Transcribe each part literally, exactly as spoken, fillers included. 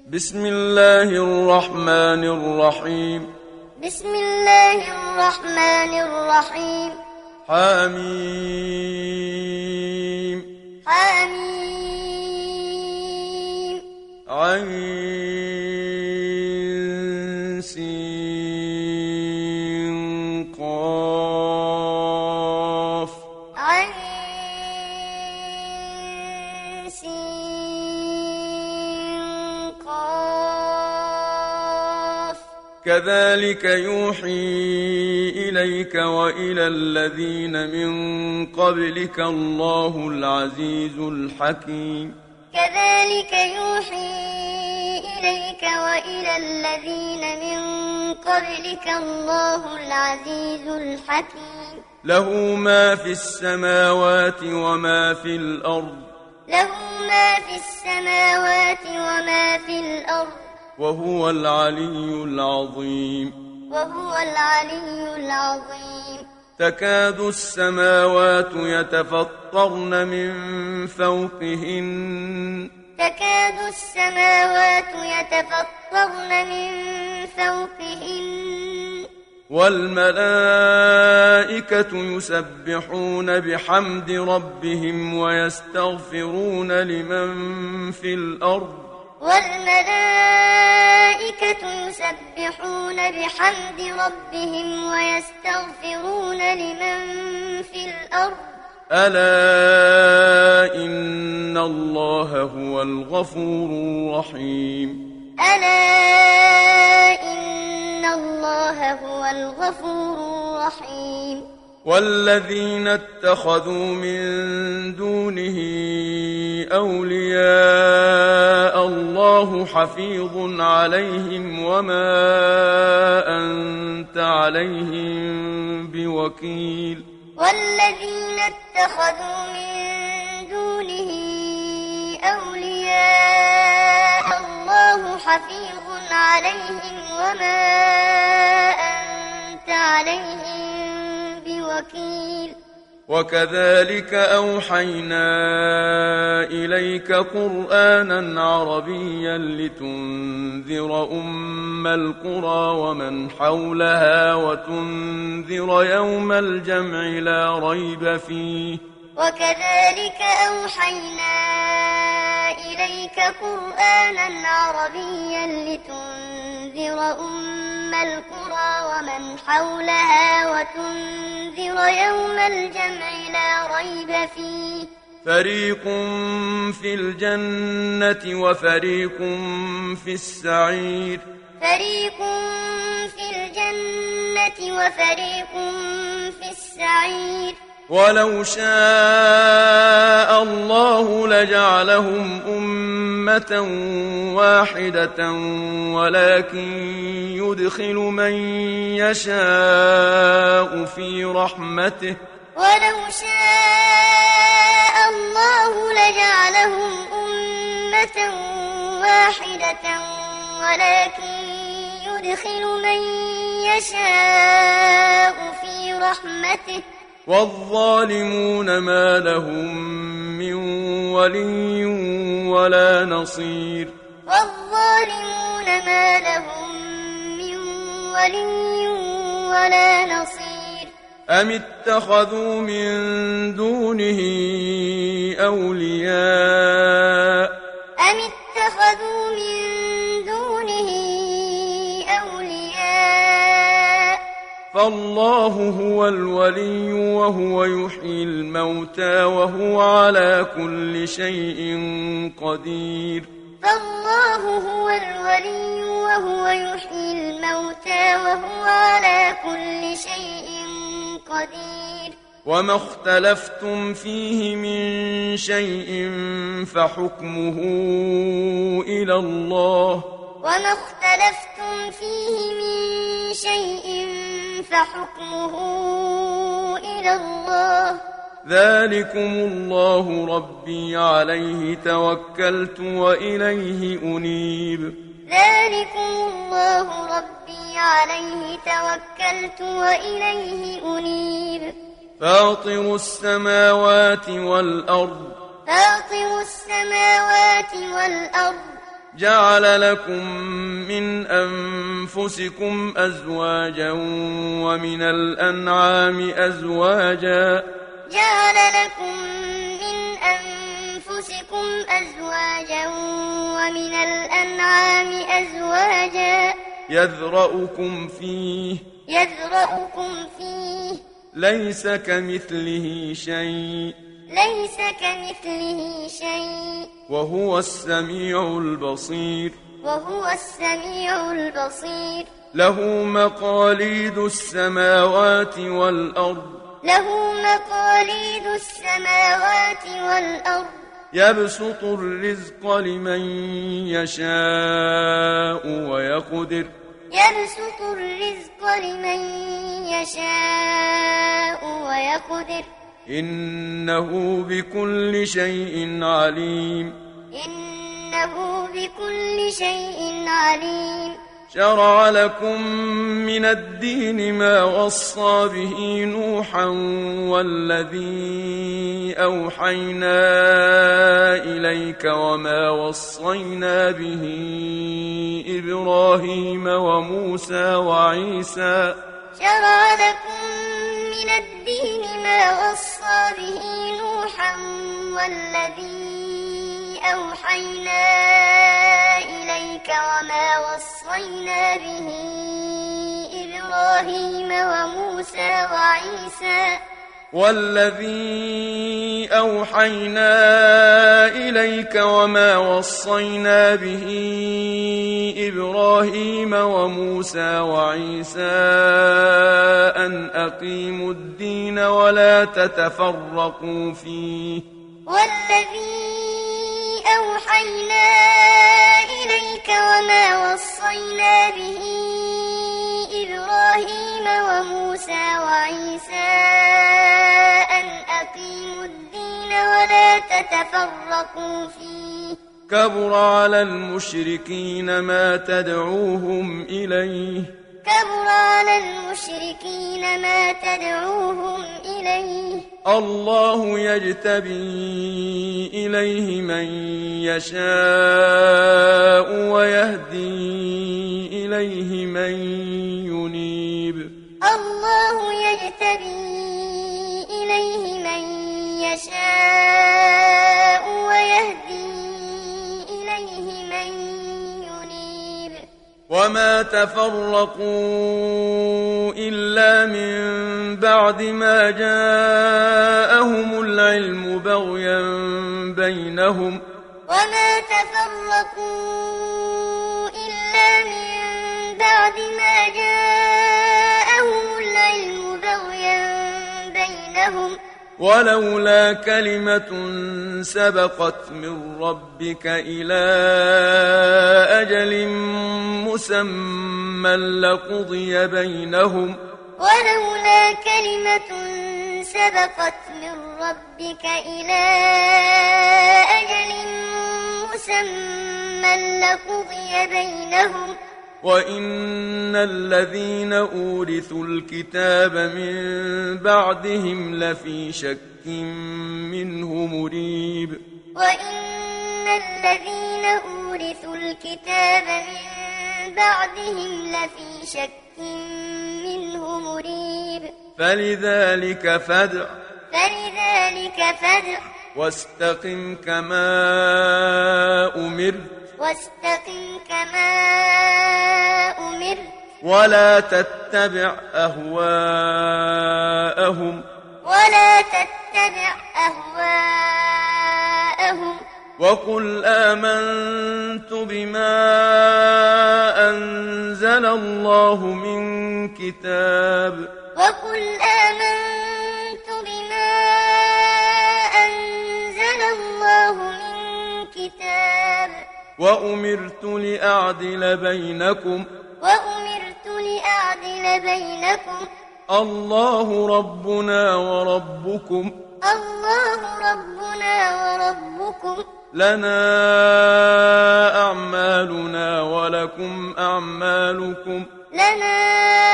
بسم الله الرحمن الرحيم. بسم الله الرحمن الرحيم. حميم. حميم. عين سين قاف. عين سين قاف. كذلك يوحي إليك وإلى الذين من قبلك الله العزيز الحكيم. كذلك يوحي إليك وإلى الذين من قبلك الله العزيز الحكيم. له ما في السماوات وما في الأرض. له ما في السماوات وما في الأرض. وهو العلي العظيم. وهو العلي العظيم. تكاد السماوات يتفطرن من فوقهن. تكاد السماوات يتفطرن من فوقهن. والملائكة يسبحون بحمد ربهم ويستغفرون لمن في الأرض. والملائكة يسبحون بحمد ربهم ويستغفرون لمن في الأرض. ألا إن الله هو الغفور الرحيم. ألا إن الله هو الغفور الرحيم. والذين اتخذوا من دونه أولياء الله حفيظ عليهم وما أنت عليهم بوكيل. والذين اتخذوا من دونه أولياء الله حفيظ عليهم وما أنت عليهم بوكيل. وكذلك أوحينا إليك قرآنا عربيا لتنذر أم القرى ومن حولها وتنذر يوم الجمع لا ريب فيه. وكذلك أوحينا إليك قرآنا عربيا لتنذر أم القرى ومن حولها وتنذر يوم الجمع لا ريب فيه. فريق في الجنة وفريق في السعير. فريق في الجنة وفريق في السعير. ولو شاء الله لجعلهم أمة واحدة ولكن يدخل من يشاء في رحمته. ولو شاء الله لجعلهم أمة واحدة ولكن يدخل من يشاء في رحمته. والظالمون ما لهم من ولي ولا نصير. والظالمون ما لهم من ولي ولا نصير. أم اتخذوا من دونه أولياء. أم اتخذوا من دونه أولياء. فالله هو الولي وهو يحيي الموتى وهو على كل شيء قدير. فالله هو الولي وهو يحيي الموتى وهو على كل شيء قدير. وما اختلفتم فيه من شيء فحكمه إلى الله. وما اختلفتم فيه من شيء فحكمه إلى الله. ذلكم الله ربي عليه توكلت وإليه أنيب. ذلكم الله ربي عليه توكلت وإليه أنيب. فاطر السماوات والأرض. فاطر السماوات والأرض. جعل لكم من أنفسكم أزواجا ومن الأنعام أزواجا جعل لكم من أنفسكم أزواجا ومن الأنعام أزواجا يذرأكم فيه يذرأكم فيه ليس كمثله شيء ليس كمثله شيء وهو السميع البصير وهو السميع البصير له مقاليد السماوات والأرض له مقاليد السماوات والأرض يبسط الرزق لمن يشاء ويقدر يبسط الرزق لمن يشاء ويقدر إنه بكل شيء عليم إنه بكل شيء عليم شرع لكم من الدين ما وصى به نوحا والذي أوحينا إليك وما وصينا به إبراهيم وموسى وعيسى شرع لكم من الدين ما وصى به نوحا والذي أوحينا إليك وما وصينا به إبراهيم وموسى وعيسى والذي أوحينا إليك وما وصينا به إبراهيم وموسى وعيسى أن أقيموا الدين ولا تتفرقوا فيه والذي أوحينا إليك وما وصينا به إبراهيم وموسى وعيسى أن أقيموا الدين ولا تتفرقوا فيه كبر على المشركين ما تدعوهم إليه كبر على المشركين ما تدعوهم إليه الله يجتبي إليه من يشاء ويهدي إليه من ينيب الله يجتبي إليه من يشاء ويهدي إليه من ينيب وما تفرقوا إلا من بعد ما جاءهم العلم بغيا بينهم وما تفرقوا إلا من بعد ما جاءهم العلم بغيا بينهم ولولا كلمة سبقت من ربك إلى أجل مسمى لقضي بينهم ولولا كلمة سبقت من ربك إلى أجل مسمى لقضي بينهم وإن الذين أورثوا الكتاب من بعدهم لفي شك منه مريب وإن الذين أورثوا الكتاب من بعدهم لفي شك منه مريب فلذلك فادع فلذلك فادع واستقم كما أمرت واستقم كما أمرت ولا تتبع أهواءهم ولا تتبع أهواءهم وقل آمنت بما أنزل الله من كتاب وقل آمنت بما أنزل الله من كتاب وأمرت لأعدل بينكم وأمرت لأعدل بينكم الله ربنا وربكم الله ربنا وربكم لنا أعمالنا ولكم أعمالكم لنا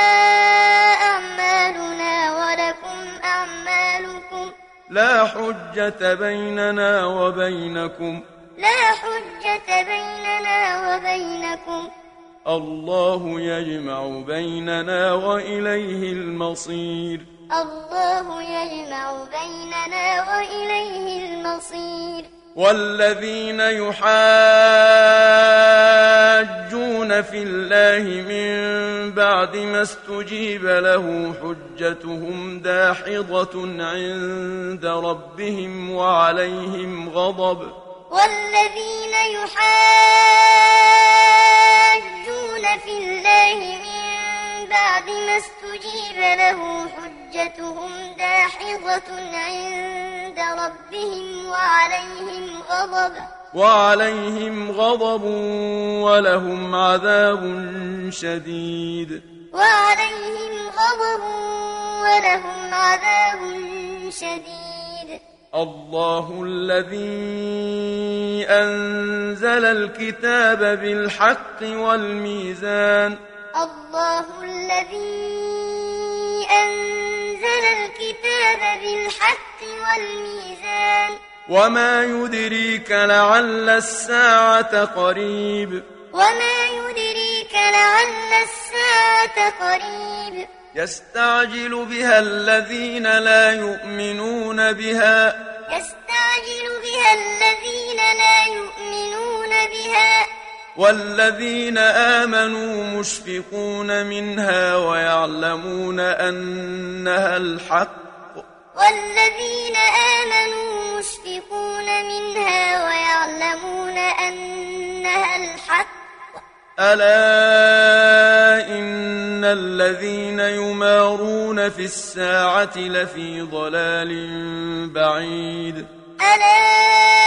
أعمالنا ولكم أعمالكم لا حجة بيننا وبينكم لا حجة بيننا وبينكم الله يجمع بيننا وإليه المصير الله يجمع بيننا وإليه المصير والذين يحاجون في الله من بعد ما استجيب له حجتهم داحضة عند ربهم وعليهم غضب والذين يحاجون في الله من بعد ما استجيب له حجتهم داحضة عند ربهم وعليهم غضب وعليهم غضب ولهم عذاب شديد وعليهم غضب ولهم عذاب شديد الله الذي أنزل الكتاب بالحق والميزان الله الذي أنزل الكتاب بالحق والميزان وما يدريك لعل الساعة قريب وما يدريك لعل الساعة قريب يستعجل بها الذين لا يؤمنون بها يستعجل بها الذين لا يؤمنون بها والذين آمنوا مشفقون منها ويعلمون أنها الحق والذين آمنوا مشفقون منها ويعلمون أنها الحق ألا إن الذين يمارون في الساعة لفي ضلال بعيد ألا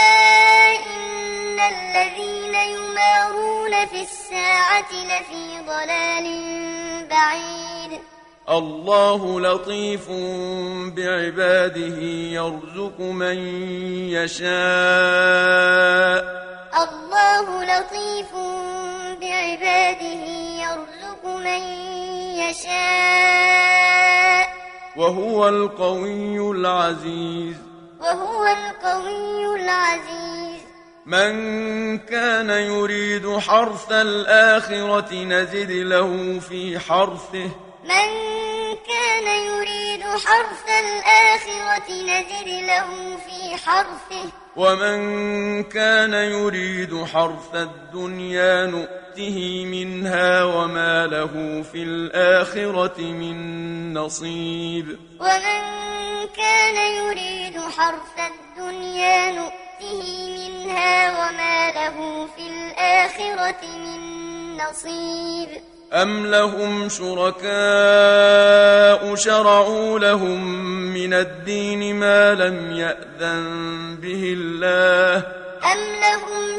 إن الذين يمارون في الساعة لفي ضلال بعيد الله لطيف بعباده يرزق من يشاء الله لطيف بعباده يرزق من يشاء وهو القوي العزيز وهو القوي العزيز من كان يريد حرث الآخرة نزد له في حرثه من كان يريد حرث الآخرة نزد له في حرثه ومن كان يريد حرث الدنيا نؤته منها وما له في الآخرة من نصيب ومن كان يريد حرث الدنيا نؤته منها وما له في الآخرة من نصيب أم لهم شركاء شرعوا لهم من الدين ما لم يأذن به الله أم لهم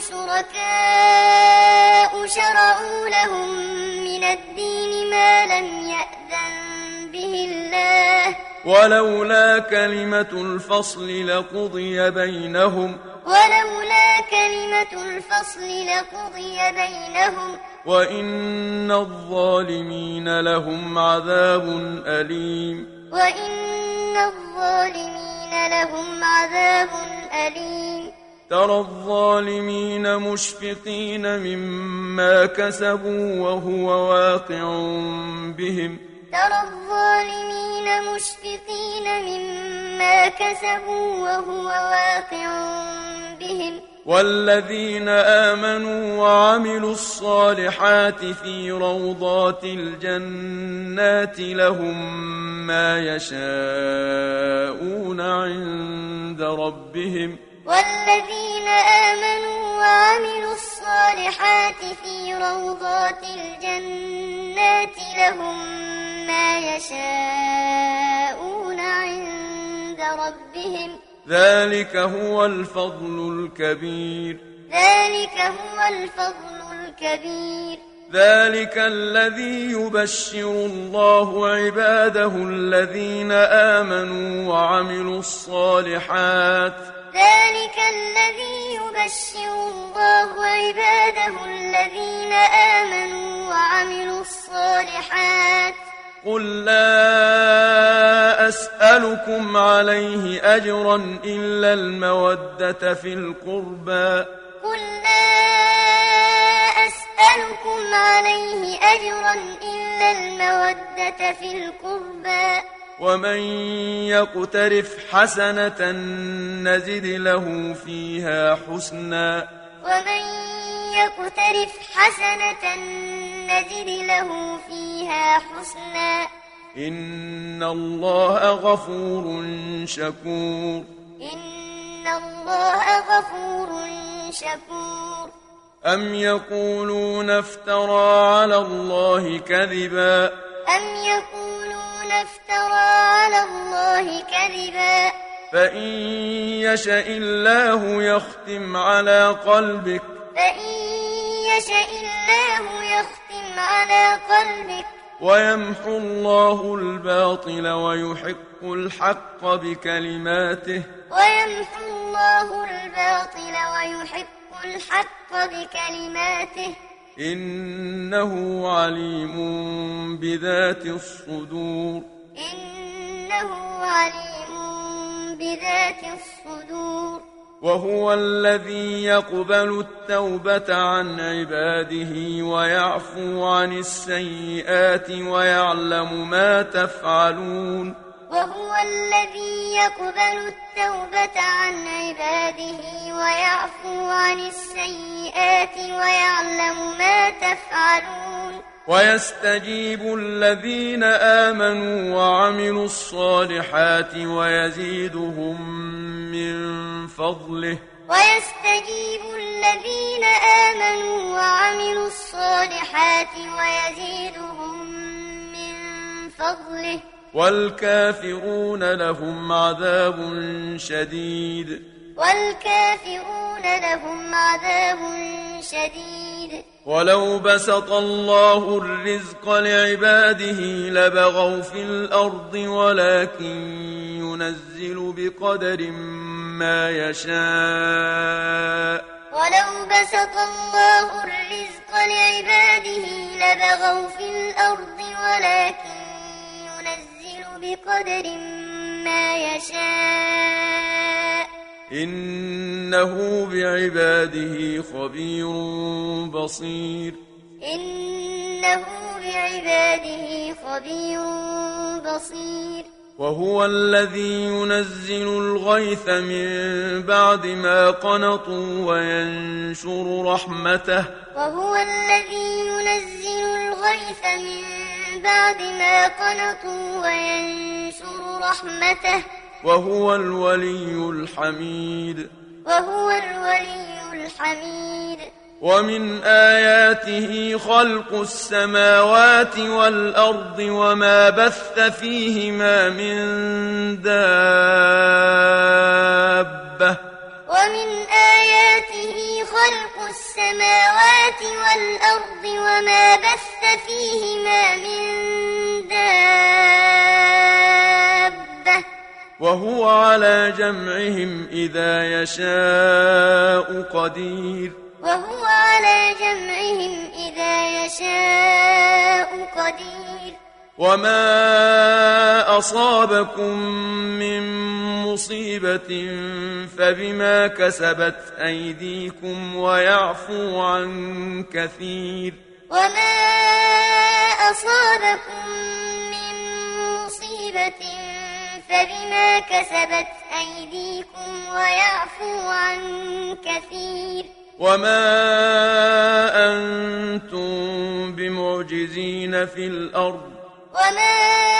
شركاء شرعوا لهم من الدين ما لم يأذن به الله ولولا كلمة الفصل لقضي بينهم ولولا كلمة الفصل لقضي بينهم وإن الظالمين لهم عذاب أليم وإن الظالمين لهم عذاب أليم ترى الظالمين مشفقين مما كسبوا وهو واقع بهم ترى الظالمين مشفقين مما كسبوا وهو واقع بهم والذين آمنوا وعملوا الصالحات في روضات الجنات لهم ما يشاءون عند ربهم والذين آمنوا وعملوا الصالحات في روضات الجنات لهم ما يشاءون عند ربهم ذلك هو الفضل الكبير ذلك هو الفضل الكبير ذلك الذي يبشر الله عباده الذين آمنوا وعملوا الصالحات ذلك الذي يبشر الله عباده الذين آمنوا وعملوا الصالحات قل لا أسألكم عليه أجرا إلا المودة في القربى قل لا أسألكم عليه أجرا إلا المودة في القربى ومن يقترف حسنة نزد له فيها حسنا ومن يقترف حسنة نزد له فيها حسنا إن الله غفور شكور إن الله غفور شكور أم يقولون افترى على الله كذبا أم يقولون افترى على الله كذبا فإن يشأ الله يختم على قلبك فإن يشأ الله يختم على قلبك ويمحو الله الباطل ويحق الحق بكلماته ويمحو الله الباطل ويحق الحق بكلماته إنه عليم بذات الصدور إنه عليم بذات الصدور وهو الذي يقبل التوبة عن عباده ويعفو عن السيئات ويعلم ما تفعلون وهو الذي يقبل التوبة عن عباده ويعفو عن السيئات ويعلم ما تفعلون ويستجيب الذين آمنوا وعملوا الصالحات ويزيدهم من فضله ويستجيب الذين آمنوا وعملوا الصالحات ويزيدهم من فضله والكافرون لهم عذاب شديد والكافرون لهم عذاب شديد ولو بسط الله الرزق لعباده لبغوا في الأرض ولكن ينزل بقدر ما يشاء ولو بسط الله الرزق لعباده لبغوا في الأرض ولكن ينزل بقدر ما يشاء إنه بعباده خبير بصير إنه بعباده خبير بصير وهو الذي ينزل الغيث من بعد ما قنطوا وينشر رحمته وهو الذي ينزل الغيث من بعد ما قنطوا وينشر رحمته وهو الولي الحميد وهو الولي الحميد ومن آياته خلق السماوات والأرض وما بث فيهما من دابة ومن آياته خلق السماوات والأرض وما بث فيهما من دابة وهو على جمعهم إذا يشاء قدير وهو على جمعهم إذا يشاء قدير وما أصابكم من مصيبة فبما كسبت أيديكم ويعفو عن كثير وما أصابكم من مصيبة فبما كسبت أيديكم ويعفو عن كثير وما أنتم بمعجزين في الأرض وما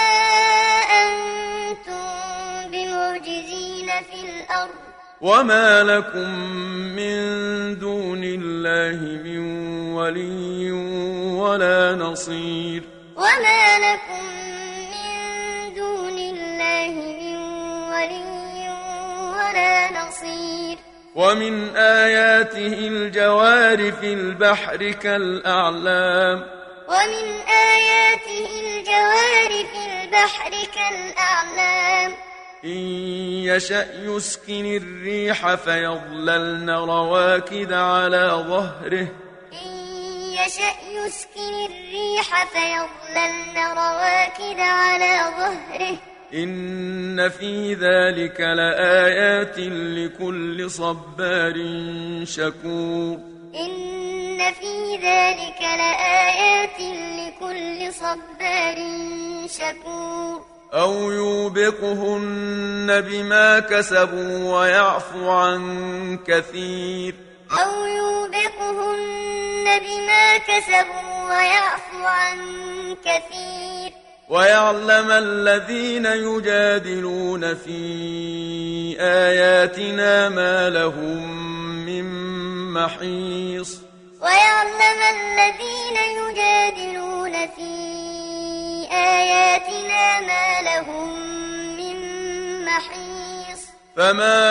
أنتم بمعجزين في الأرض وما لكم من دون الله من ولي ولا نصير وما لكم من دون الله من ولي ولا نصير ومن آياته الجوار في البحر كالأعلام ومن آياته الجوار في البحر كالأعلام إن يشأ يسكن الريح فيظللن رواكد على ظهره إن يشأ يسكن الريح فيظللن رواكد على ظهره إن في ذلك لآيات لكل صبار شكور إن في ذلك لآيات لكل صبار شكور أو يوبقهن بما كسبوا ويعفو عن كثير أو يوبقهن بما كسبوا ويعفو عن كثير ويعلم الذين يجادلون في آياتنا ما لهم من محيص ويعلم الذين يجادلون في آياتنا ما لهم من محيص فما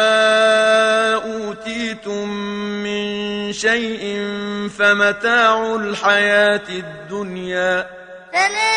أوتيتم من شيء فمتاع الحياة الدنيا فما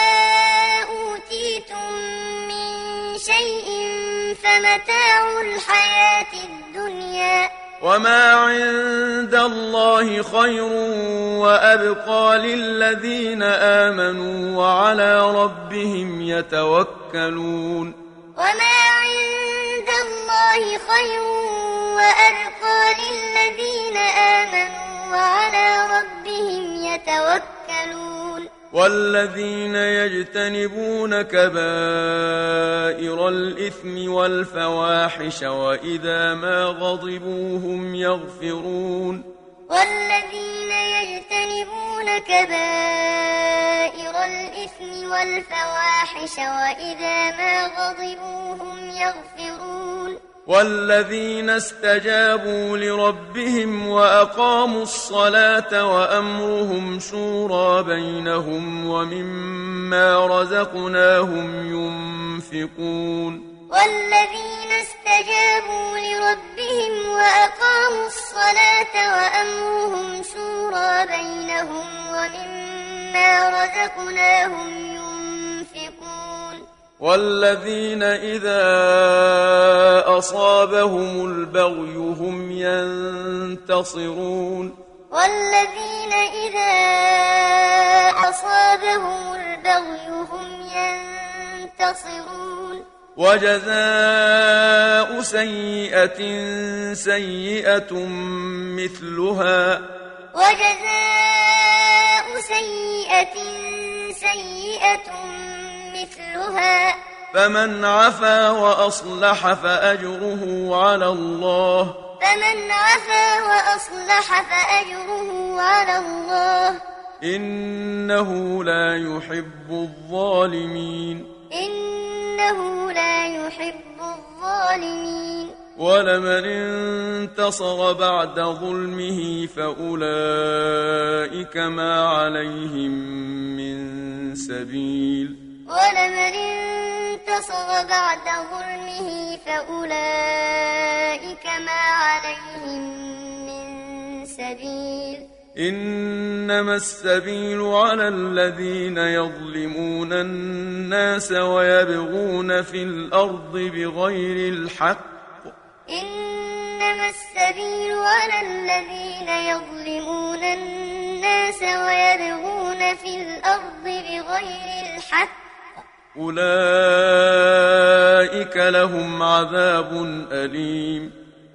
أوتيتم من شيء فمتاع الحياة الدنيا وما عند الله خير وأبقى للذين آمنوا وعلى ربهم يتوكلون وما عند الله خير وأبقى للذين آمنوا وعلى ربهم يتوكلون والذين يجتنبون كبائر الإثم والفواحش وإذا ما غضبوا هم يغفرون والذين يجتنبون كبائر الإثم والفواحش وإذا ما غضبوا هم يغفرون والذين استجابوا لربهم وأقاموا الصلاة وأمرهم شورى بينهم ومما رزقناهم ينفقون والذين استجابوا لربهم وأقاموا الصلاة وأمرهم شورى بينهم ومما رزقناهم ينفقون والذين إذا أصابهم البغي هم ينتصرون والذين إذا أصابهم البغي هم ينتصرون وجزاء سيئة سيئة مثلها وجزاء سيئة سيئة مثلها فمن عفا وأصلح فأجره على الله فمن عفا وأصلح فأجره على الله إنه لا يحب الظالمين إنه لا يحب الظالمين ولمن انتصر بعد ظلمه فأولئك ما عليهم من سبيل ولمن انتصر بعد ظلمه فأولئك ما عليهم من سبيل إنما السبيل على الذين يظلمون الناس ويبغون في الأرض بغير الحق إنما السبيل على الذين يظلمون الناس ويبغون في الأرض بغير الحق أولئك لهم عذاب أليم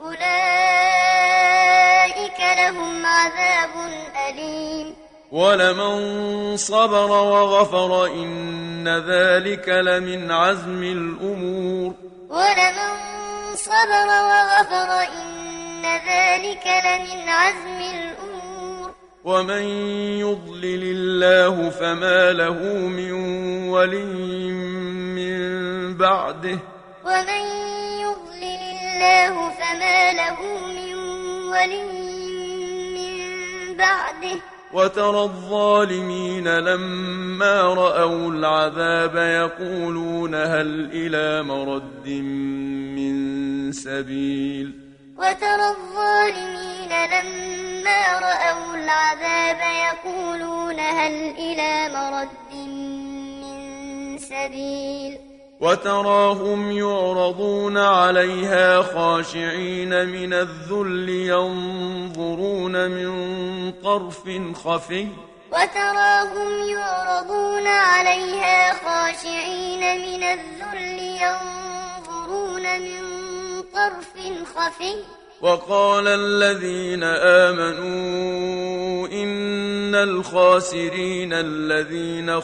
أولئك لهم عذاب أليم ولمن صبر وغفر إن ذلك لمن عزم الأمور ولمن صبر وغفر إن ذلك لمن عزم الأمور ومن يضلل الله فما له من ولي من بعده ومن يضلل الله فما له من ولي من بعده وترى الظالمين لما رأوا العذاب يقولون هل إلى مرد من سبيل وترى الظالمين لما رأوا العذاب يقولون هل إلى مرد من سبيل وتراهم يعرضون عليها خاشعين من الذل ينظرون من طرف خفي وتراهم يعرضون عليها خاشعين من الذل ينظرون من طرف خفي وقال الذين آمنوا إن الخاسرين الذين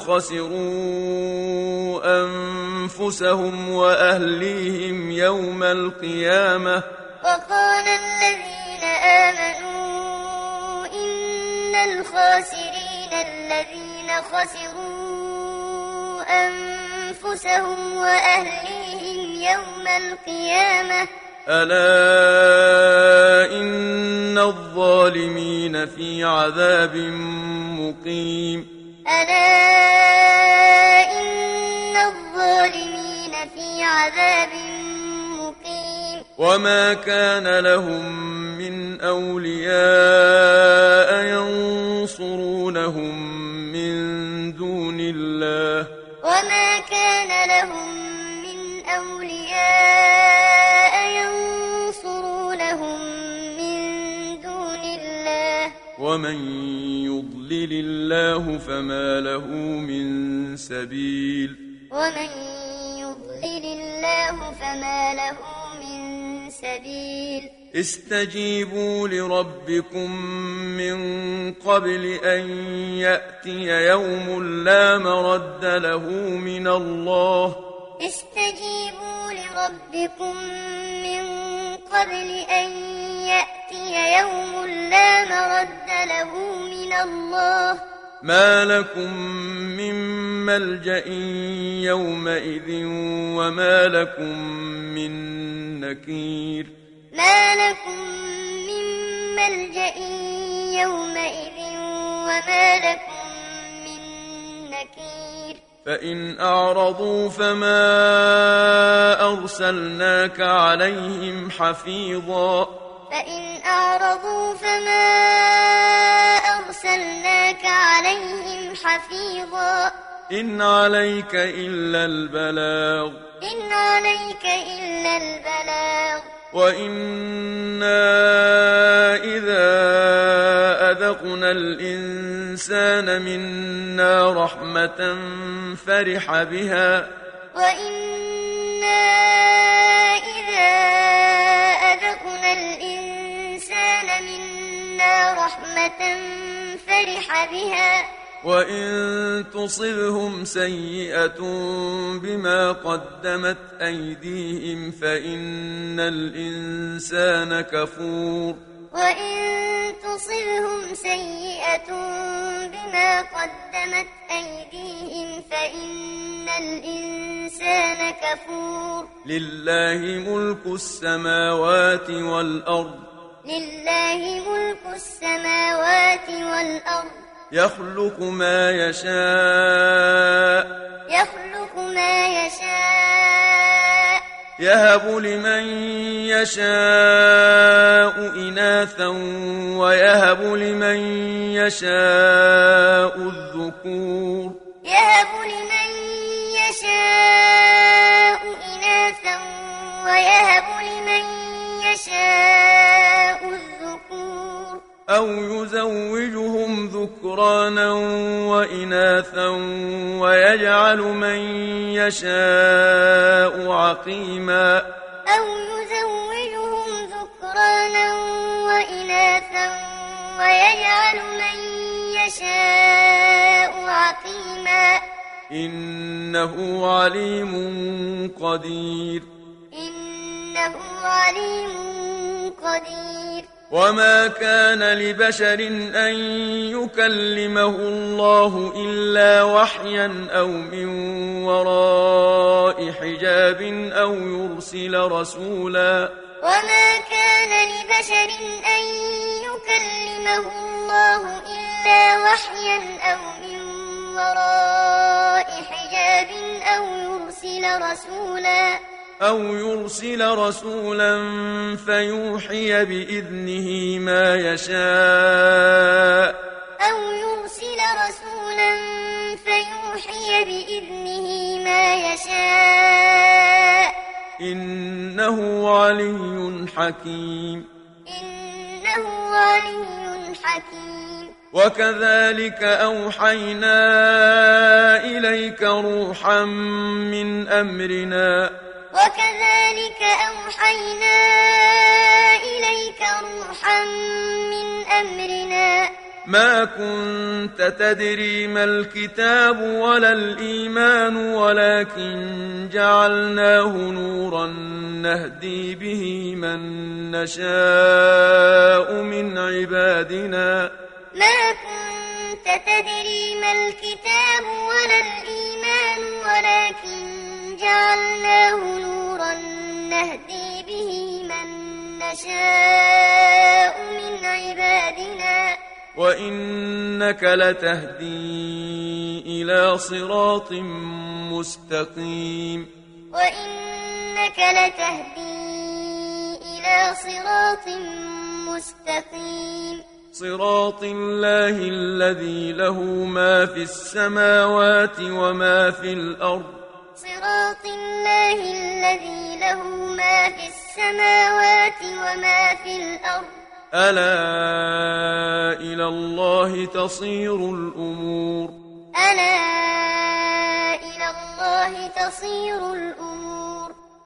خسروا أنفسهم وأهليهم يوم القيامة وقال الذين آمنوا إن الخاسرين الذين خسروا أنفسهم وأهليهم يوم القيامة ألا إن الظالمين في عذاب مقيم ألا إن الظالمين في عذاب مقيم وما كان لهم من أولياء ينصرونهم من دون الله وما كان لهم من أولياء ينصرونهم من دون الله ومن يضلل الله فما له من سبيل ومن يضلل الله فما له من سبيل استجيبوا لربكم من قبل أن يأتي يوم لا مرد له من الله استجيبوا لربكم من قبل أن يأتي يوم لا مرد له من الله ما لكم من ملجأ يومئذ وما لكم من نكير ما لكم من ملجأ يومئذ وما لكم من نكير فإن أعرضوا فما أرسلناك عليهم حفيظا فإن أعرضوا فما أرسلناك عليهم حفيظا إن عليك إلا البلاغ إن عليك إلا البلاغ وإنا إذا أذقنا الإنسان منا رحمة فرح بها وإنا إذا أذقنا الإنسان منا رحمة فرح بها وإن تصبهم سيئة بما قدمت أيديهم فإن الإنسان كفور وإن تصبهم سيئة بما قدمت أيديهم فإن الإنسان كفور لله ملك السماوات والأرض لله ملك السماوات والأرض يخلق ما يشاء يخلق ما يشاء يهب لمن يشاء إناثا ويهب لمن يشاء الذكور يهب لمن يشاء إناثا ويهب لمن يشاء الذكور أو يزوجهم ذكرانا وإناثا ويجعل من يشاء عقيما أو يزوجهم ذكرانا وإناثا ويجعل من يشاء عقيما إنه عليم قدير إنه عليم قدير وما كان لبشر أن يكلمه الله إلا وحيا أو من وراء حجاب أو يرسل رسولا وما كان لبشر أن يكلمه الله إلا وحيا أو من وراء حجاب أو يرسل رسولا أو يرسل رسولا فيوحي بإذنه ما يشاء أو يرسل رسولا فيوحي بإذنه ما يشاء إنه علي حكيم إنه علي حكيم وكذلك أوحينا إليك روحا من أمرنا وكذلك أوحينا إليك روحا من أمرنا ما كنت تدري ما الكتاب ولا الإيمان ولكن جعلناه نورا نهدي به من نشاء من عبادنا ما كنت تدري ما الكتاب ولا الإيمان ولكن جعلناه نورا نهدي به من نشاء من عبادنا وإنك لتهدي إلى صراط مستقيم وإنك لتهدي إلى صراط مستقيم صراط الله الذي له ما في السماوات وما في الأرض صراط الله الذي له ما في السماوات وما في الأرض ألا إلى الله تصير الأمور ألا إلى الله تصير الأمور